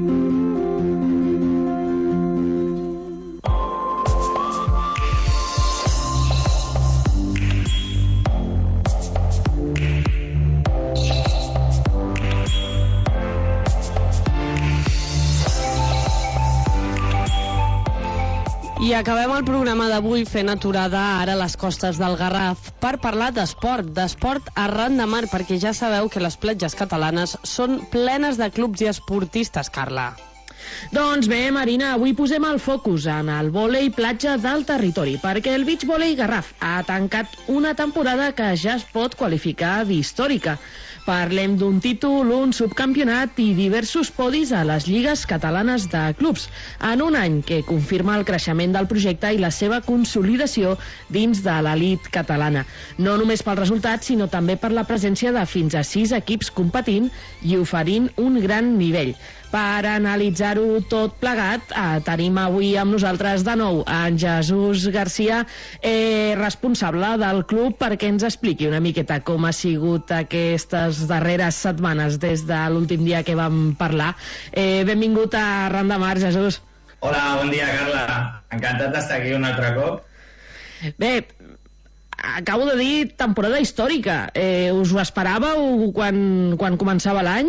I acabem el programa d'avui fent aturada ara a les costes del Garraf per parlar d'esport arran de mar, perquè ja sabeu que les platges catalanes són plenes de clubs i esportistes, Carla. Doncs bé, Marina, avui posem el focus en el vòlei platja del territori, perquè el Beach Volley Garraf ha tancat una temporada que ja es pot qualificar d'històrica. Parlem d'un títol, un subcampionat i diversos podis a les lligues catalanes de clubs, en un any que confirma el creixement del projecte i la seva consolidació dins de l'elit catalana. No només pel resultat, sinó també per la presència de fins a 6 equips competint i oferint un gran nivell. Per analitzar-ho tot plegat, tenim avui amb nosaltres de nou en Jesús Garcia, responsable del club, perquè ens expliqui una miqueta com ha sigut aquestes darreres setmanes des de l'últim dia que vam parlar. Benvingut a Arran de Mar, Jesús. Hola, bon dia, Carla. Encantat d'estar aquí un altre cop. Bé, acabo de dir temporada històrica. Us ho esperàveu quan començava l'any?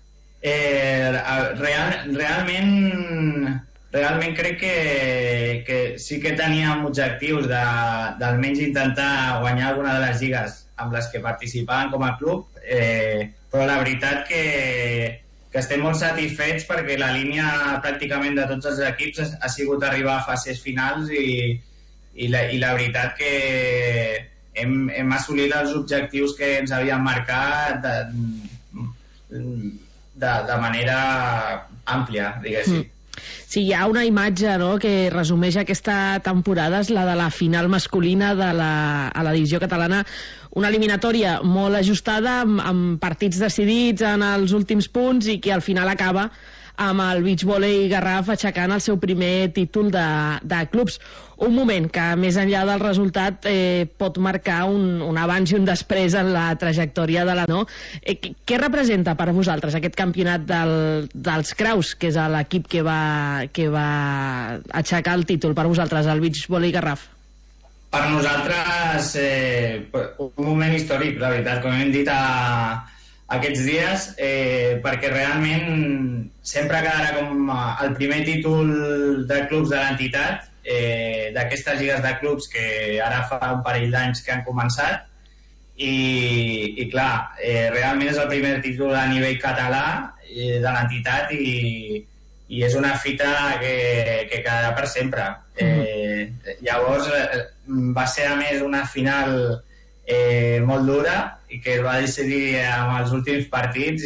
Realment crec que sí que teníem objectius d'almenys intentar guanyar alguna de les lligues amb les que participàvem com a club, però la veritat que estem molt satisfets perquè la línia pràcticament de tots els equips ha sigut arribar a fases finals i la veritat que hem assolit els objectius que ens havíem marcat de manera àmplia, diguéssim. Sí, hi ha una imatge, no?, que resumeix aquesta temporada, és la de la final masculina a la divisió catalana, una eliminatòria molt ajustada, amb partits decidits en els últims punts i que al final acaba amb el beach volley Garraf aixecant el seu primer títol de clubs. Un moment que, més enllà del resultat, pot marcar un abans i un després en la trajectòria de la no. Què representa per vosaltres aquest campionat dels Kraus, que és l'equip que va aixecar el títol per vosaltres, el beach volley Garraf? Per nosaltres, un moment històric, la veritat, com hem dit aquests dies, perquè realment sempre quedarà com el primer títol de clubs de l'entitat, d'aquestes lligues de clubs que ara fa un parell d'anys que han començat, i clar, realment és el primer títol a nivell català de l'entitat i és una fita que quedarà per sempre. Llavors va ser a més una final molt dura i que es va decidir amb els últims partits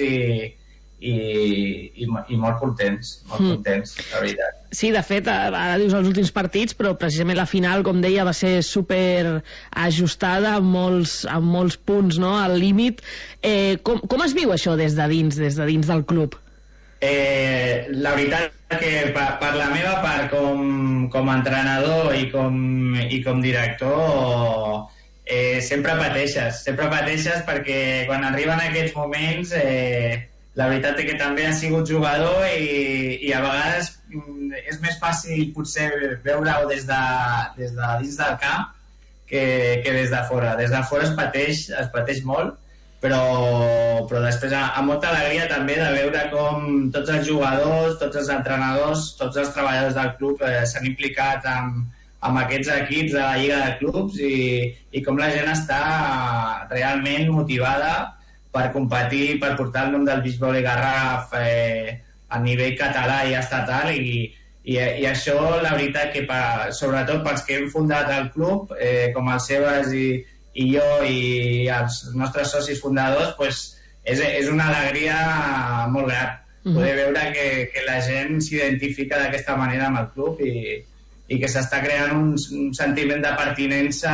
i molt contents, la veritat. Sí, de fet, ara dius els últims partits, però precisament la final, com deia, va ser super ajustada amb molts punts, no?, al límit. Com es viu això des de dins del club? La veritat que per la meva part com a entrenador i com director sempre pateixes perquè quan arriben aquests moments la veritat és que també has sigut jugador i a vegades és més fàcil potser veure-ho des de dins del camp que des de fora. Des de fora es pateix molt, però després amb molta alegria també de veure com tots els jugadors, tots els entrenadors, tots els treballadors del club s'han implicat amb aquests equips de la Lliga de Clubs i com la gent està realment motivada per competir, per portar el nom del beach volley Garraf a nivell català i estatal i això, la veritat que sobretot pels que hem fundat el club, com el Sebas i jo i els nostres socis fundadors, pues, és una alegria molt gran poder veure que la gent s'identifica d'aquesta manera amb el club i que s'està creant un sentiment de pertinença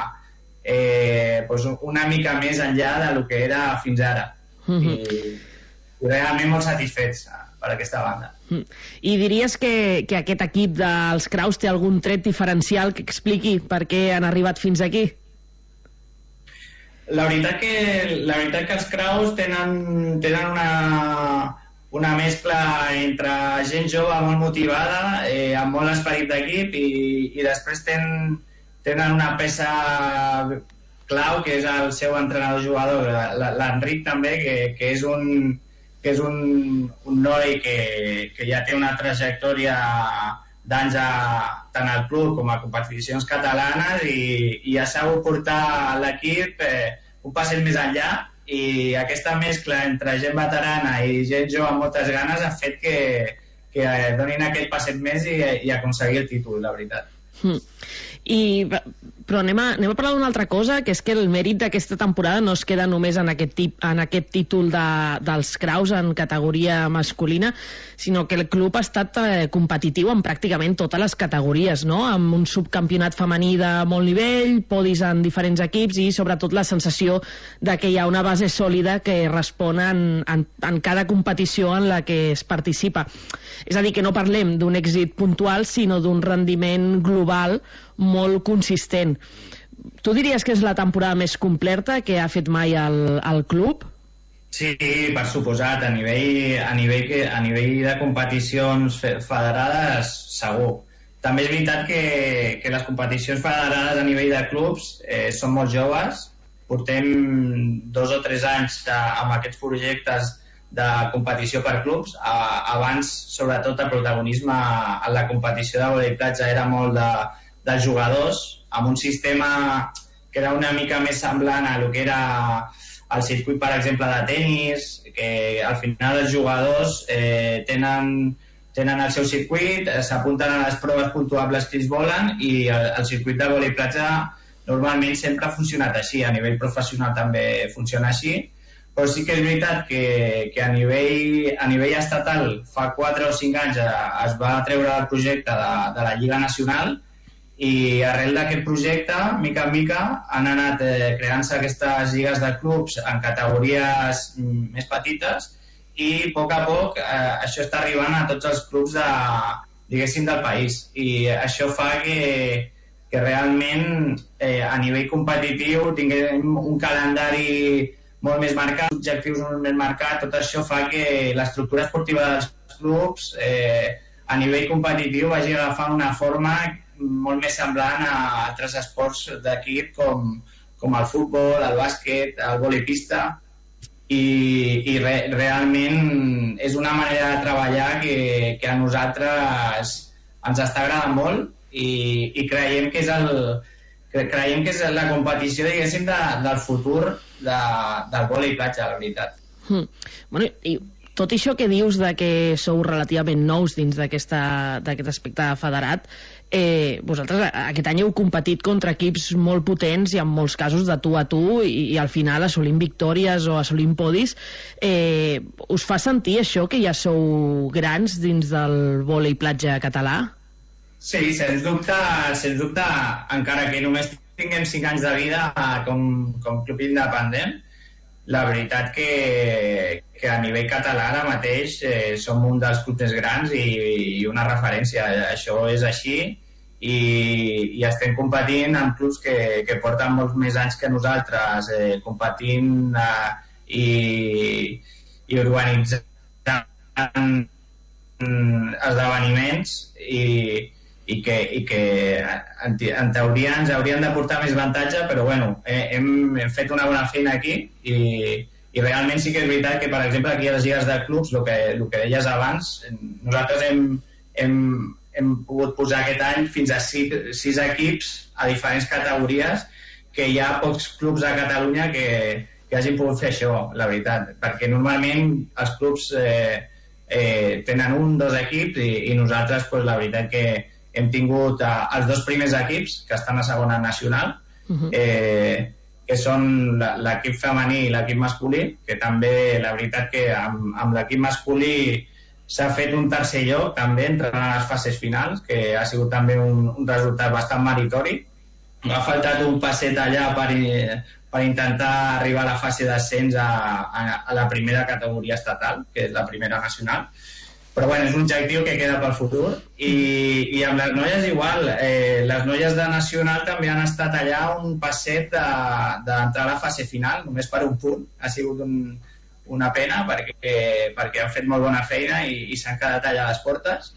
una mica més enllà del que era fins ara. I realment molt satisfets per aquesta banda. I diries que aquest equip dels Kraus té algun tret diferencial que expliqui per què han arribat fins aquí? La veritat que els Kraus tenen una mescla entre gent jove molt motivada, amb molt esperit d'equip i després tenen una peça clau que és el seu entrenador jugador, l'Enric també, que és un noi que ja té una trajectòria d'anys tant al club com a competicions catalanes i ja sabeu portar l'equip un passet més enllà i aquesta mescla entre gent veterana i gent jove amb moltes ganes ha fet que donin aquest passet més i aconseguir el títol, la veritat. Però anem a parlar d'una altra cosa, que és que el mèrit d'aquesta temporada no es queda només en aquest títol dels Kraus en categoria masculina, sinó que el club ha estat competitiu en pràcticament totes les categories, no?, amb un subcampionat femení de molt nivell, podis en diferents equips i sobretot la sensació de que hi ha una base sòlida que respon en cada competició en la que es participa. És a dir, que no parlem d'un èxit puntual, sinó d'un rendiment global molt consistent. Tu diries que és la temporada més completa que ha fet mai el club? Sí, per suposat, a nivell de competicions federades, segur. També és veritat que les competicions federades a nivell de clubs són molt joves. Portem 2 o 3 anys amb aquests projectes de competició per clubs. Abans, sobretot, el protagonisme en la competició de vòlei platja era molt de jugadors, amb un sistema que era una mica més semblant a el que era el circuit, per exemple, de tennis, que al final els jugadors tenen el seu circuit, s'apunten a les proves puntuables que ells volen, i el circuit de vòlei platja normalment sempre ha funcionat així. A nivell professional també funciona així, però sí que és veritat que a nivell estatal fa 4 o 5 anys es va treure el projecte de la Lliga Nacional, i arrel d'aquest projecte, mica en mica, han anat creant-se aquestes lligues de clubs en categories més petites, i a poc això està arribant a tots els clubs del país, i això fa que realment a nivell competitiu tinguem un calendari molt més marcat, objectius molt més marcats. Tot això fa que l'estructura esportiva dels clubs a nivell competitiu vagi agafant una forma molt més semblant a altres esports d'equip com el futbol, el bàsquet, el vòlei pista, i realment és una manera de treballar que a nosaltres ens està agradant molt, i creiem que és la competició, diguéssim, del futur del vòlei platja, la veritat. Bueno, i tot això que dius de que sou relativament nous dins d'aquest aspecte federat, vosaltres aquest any heu competit contra equips molt potents i en molts casos de tu a tu, i al final assolint victòries o assolint podis. Us fa sentir això que ja sou grans dins del vòlei platja català? Sí, sens dubte, encara que només tinguem 5 anys de vida com club independent, la veritat que a nivell català ara mateix som un dels clubs més grans i una referència. Això és així, i estem competint amb clubs que porten molts més anys que nosaltres, competint i organitzant esdeveniments, i que en teoria ens haurien de portar més avantatge, però bueno, hem fet una bona feina aquí, i realment sí que és veritat que, per exemple, aquí a les lligues de clubs, el que deies abans, nosaltres hem pogut posar aquest any fins a 6 equips a diferents categories, que hi ha pocs clubs a Catalunya que hagin pogut fer això, la veritat, perquè normalment els clubs tenen 1 o 2 equips, i nosaltres, la veritat que hem tingut els 2 primers equips que estan a segona nacional, que són l'equip femení i l'equip masculí, que també la veritat que amb l'equip masculí s'ha fet un tercer lloc també entrant a les fases finals, que ha sigut també un resultat bastant meritori. Ha faltat un passet allà per intentar arribar a la fase d'ascens a la primera categoria estatal, que és la primera nacional. Però bueno, és un objectiu que queda pel futur, i amb les noies igual. Les noies de nacional també han estat allà un passet d'entrar a la fase final, només per un punt. Ha sigut una pena perquè han fet molt bona feina i s'han quedat allà a les portes.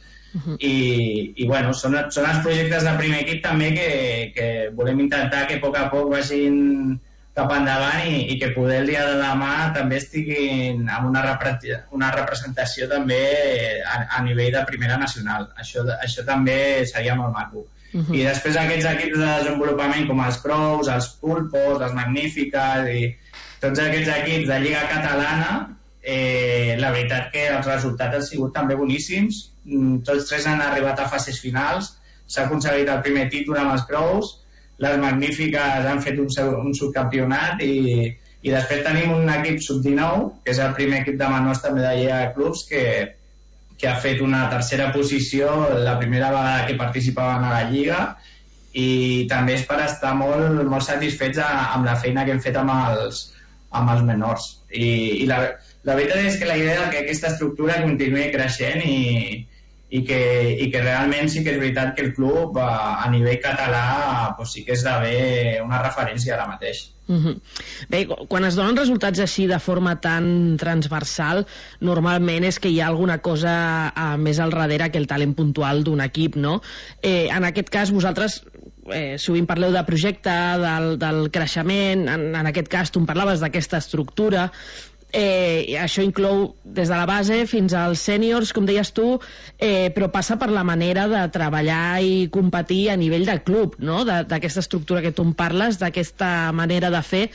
I bueno, són els projectes de primer equip també que volem intentar que a poc vagin cap endavant, i que poder el dia de demà també estiguin amb una representació també a nivell de primera nacional. Això també seria molt maco. I després aquests equips de desenvolupament com els Crows, els Pulpos, les Magnífiques i tots aquests equips de Lliga Catalana, la veritat que els resultats han sigut també boníssims. Tots 3 han arribat a fases finals, s'ha aconseguit el primer títol amb els Crows, les Magnífiques han fet un subcampionat, i després tenim un equip sub-19, que és el primer equip de menors també de Lliga de Clubs, que ha fet una tercera posició la primera vegada que participaven a la Lliga, i també és per estar molt, molt satisfets amb la feina que hem fet amb els menors. I la veritat és que la idea és que aquesta estructura continuï creixent, i que realment sí que és veritat que el club a nivell català sí que esdevé una referència ara mateix. Bé, quan es donen resultats així de forma tan transversal, normalment és que hi ha alguna cosa més al darrere que el talent puntual d'un equip, no? En aquest cas, vosaltres sovint parleu de projecte, del creixement, en aquest cas tu em parlaves d'aquesta estructura. Això inclou des de la base fins als sèniors, com deies tu, però passa per la manera de treballar i competir a nivell de club, no? D'aquesta estructura que tu em parles, d'aquesta manera de fer.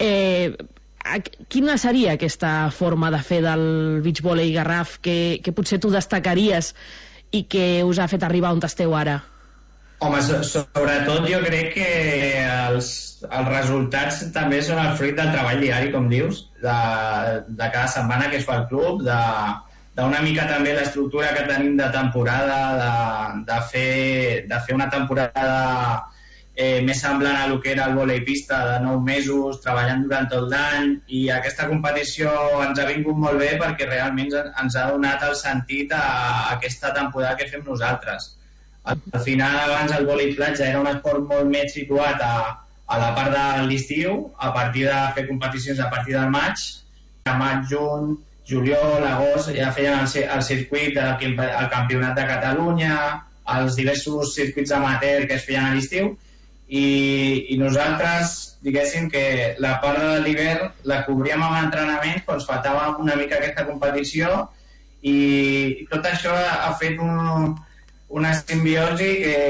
Quina seria aquesta forma de fer del beach volley Garraf que potser tu destacaries i que us ha fet arribar on esteu ara? Home, sobretot jo crec que els resultats també són el fruit del treball diari, com dius, de cada setmana que es fa el club, d'una mica també l'estructura que tenim de temporada, de fer una temporada més semblant a el que era el vòlei pista, de 9 mesos, treballant durant tot l'any, i aquesta competició ens ha vingut molt bé perquè realment ens ha donat el sentit a aquesta temporada que fem nosaltres. Al final, abans el vòlei platja era un esport molt més situat a la part de l'estiu, a partir de fer competicions a partir del maig, juny, juliol, agost, ja feien el circuit del Campionat de Catalunya, els diversos circuits amateur que es feien a l'estiu, i nosaltres, diguéssim que la part de l'hivern la cobríem amb entrenaments quan ens faltava una mica aquesta competició, i tot això ha fet una simbiosi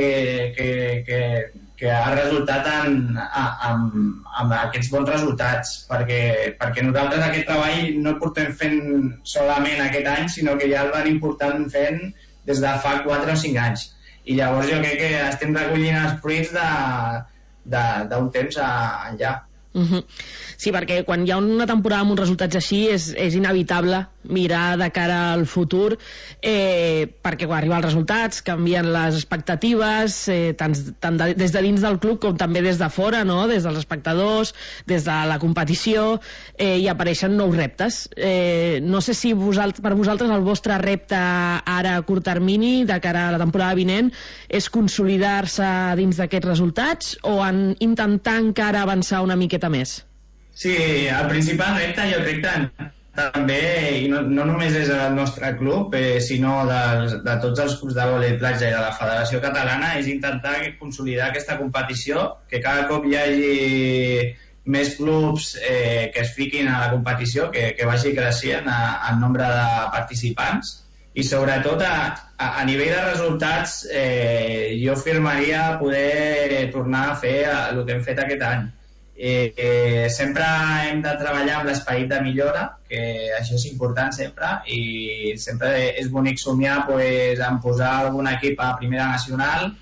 que ha resultat en aquests bons resultats, perquè nosaltres aquest treball no el portem fent solament aquest any, sinó que ja el van portant fent des de fa 4 o 5 anys. I llavors jo crec que estem recollint els fruits d'un temps enllà. Sí, perquè quan hi ha una temporada amb uns resultats així és inevitable mirar de cara al futur, perquè quan arriben els resultats canvien les expectatives, tant des de dins del club com també des de fora, no? Des dels espectadors, des de la competició, i apareixen nous reptes. No sé si per vosaltres el vostre repte ara a curt termini de cara a la temporada vinent és consolidar-se dins d'aquests resultats o intentar encara avançar una miqueta més? Sí, el principal repte jo crec que també, i no només és el nostre club, sinó de tots els clubs de vòlei platja i de la Federació Catalana, és intentar consolidar aquesta competició, que cada cop hi hagi més clubs que es fiquin a la competició, que vagi creixent en nombre de participants, i sobretot a nivell de resultats jo afirmaria poder tornar a fer el que hem fet aquest any. Sempre hem de treballar amb l'esperit de millora, que això és important sempre, i sempre és bonic somiar en posar algun equip a primera nacional,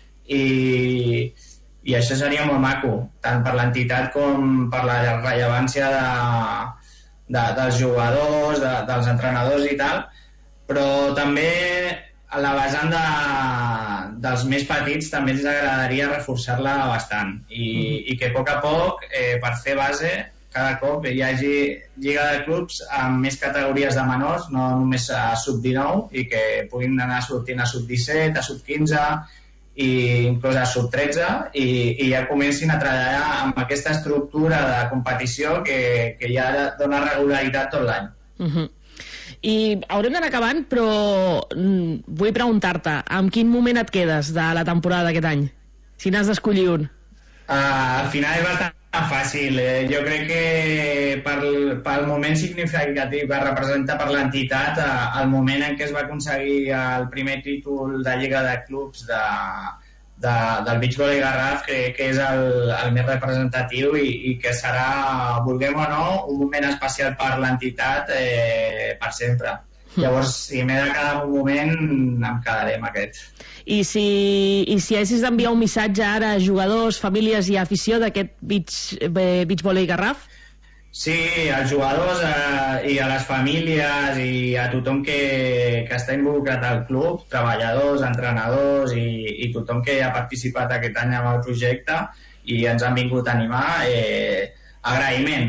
i això seria molt maco, tant per l'entitat com per la rellevància dels jugadors, dels entrenadors i tal, però també a la vessant dels més petits també ens agradaria reforçar-la bastant i que a poc, per fer base, cada cop hi hagi lliga de clubs amb més categories de menors, no només a sub-19, i que puguin anar sortint a sub-17, a sub-15 i inclús a sub-13, i ja comencin a treballar amb aquesta estructura de competició que ja dona regularitat tot l'any. I haurem d'anar acabant, però vull preguntar-te, en quin moment et quedes de la temporada d'aquest any? Si n'has d'escollir un. Al final és bastant fàcil. Jo crec que pel moment significatiu que representa per l'entitat, el moment en què es va aconseguir el primer títol de Lliga de Clubs del Beach Volley Garraf, que és el més representatiu i que serà, vulguem o no, un moment especial per l'entitat per sempre. Llavors, si m'he de quedar un moment, em quedaré amb aquest. I si haguessis d'enviar un missatge ara a jugadors, famílies i afició d'aquest Beach Volley Garraf? Sí, als jugadors i a les famílies i a tothom que està involucrat al club, treballadors, entrenadors i tothom que ha participat aquest any en el projecte i ens han vingut a animar,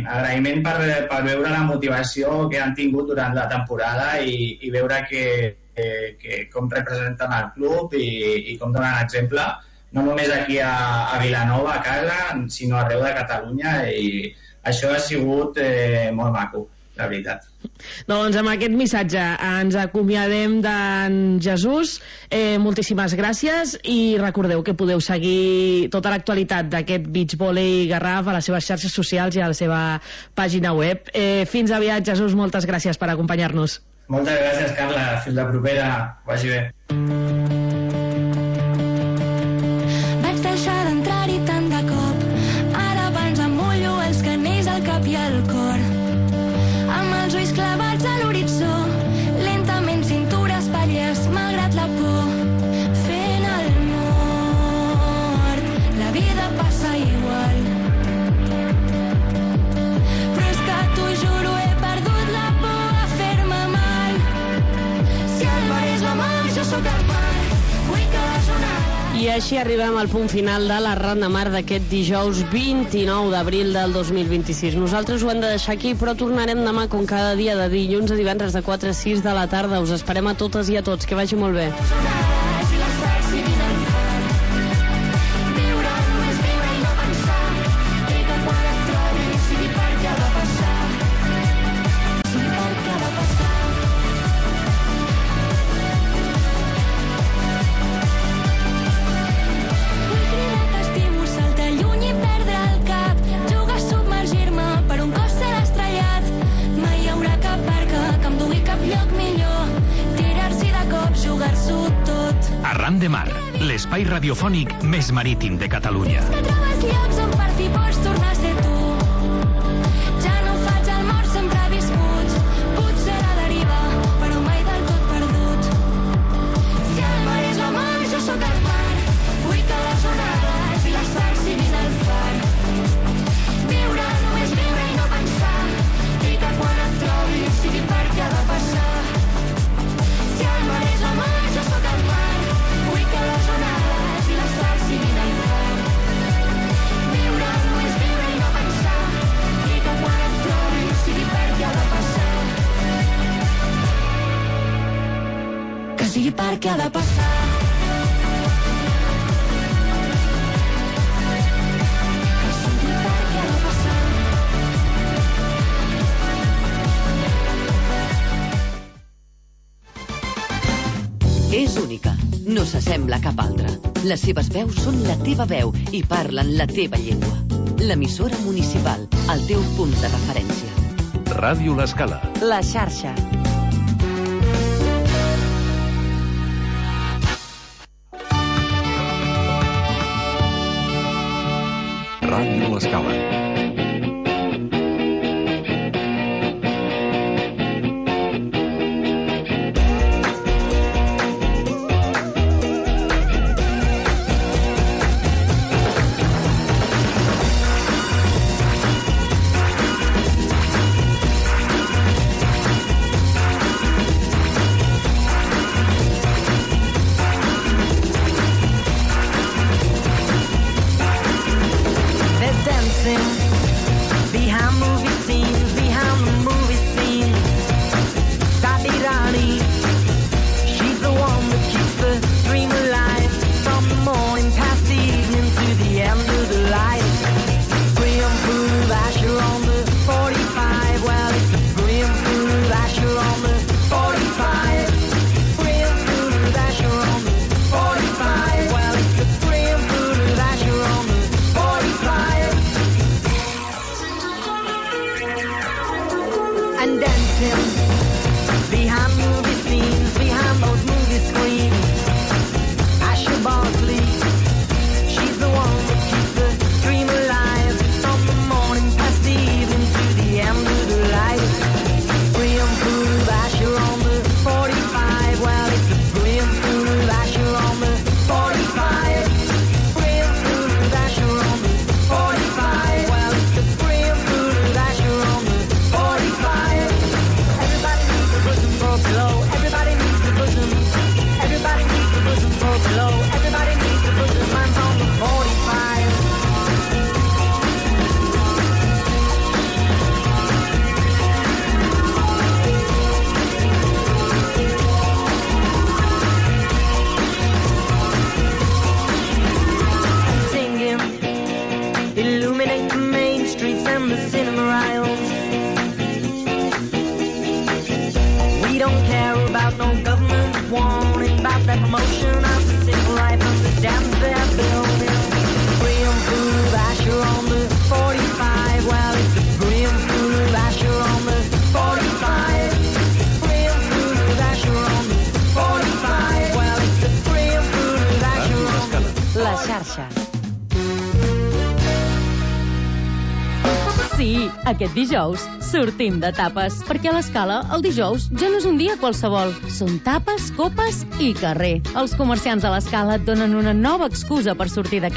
agraïment per veure la motivació que han tingut durant la temporada i veure que com representen el club i com donen exemple, no només aquí a Vilanova, a casa, sinó arreu de Catalunya, i això ha sigut molt maco, la veritat. Doncs amb aquest missatge ens acomiadem d'en Jesús. Moltíssimes gràcies, i recordeu que podeu seguir tota l'actualitat d'aquest beach volley Garraf a les seves xarxes socials i a la seva pàgina web. Fins aviat, Jesús, moltes gràcies per acompanyar-nos. Moltes gràcies, Carla. Fins la propera. Vagi bé. Vaig deixar d'entrar-hi tant de cop. Ara abans em mullo els canells al cap i al cor. Amb els ulls clavats a l'horitzó, lentament cintura espatlles, malgrat la por. Fent el mort, la vida passa igual. Però és que t'ho juro, he perdut la por a fer-me mal. Si el mar és la mar, jo sóc el mar. Vull que la sonada... I així arribem al punt final de l'Arran de Mar d'aquest dijous 29 d'abril del 2026. Nosaltres ho hem de deixar aquí, però tornarem demà com cada dia de dilluns a divendres de 4 a 6 de la tarda. Us esperem a totes i a tots. Que vagi molt bé. Arran de Mar, l'espai radiofònic més marítim de Catalunya. Que trobes llocs on partir pots tornar a ser tu. Ja no faig el mort, sempre viscut. Potser a la deriva, però mai del tot perdut. Si el mar és la mar, jo sóc el mar. Vull que les onades i les parts siguin el far. Viure, només viure i no pensar. I que quan et trobis sigui perquè ha de passar. Si el mar és la mar, jo sóc el mar. Vull que les onades i les parts siguin el far. Viure, només viure i no pensar. I que quan et trobis sigui perquè ha de passar. Que sigui perquè ha de passar. És única, no s'assembla a cap altra. Les seves veus són la teva veu i parlen la teva llengua. L'emissora municipal, el teu punt de referència. Ràdio L'Escala. La xarxa. Ràdio L'Escala. La xarxa. Sí, aquest dijous sortim de tapes, perquè a l'Escala el dijous ja no és un dia qualsevol. Són tapes, copes i carrer. Els comerciants de l'Escala et donen una nova excusa per sortir de casa.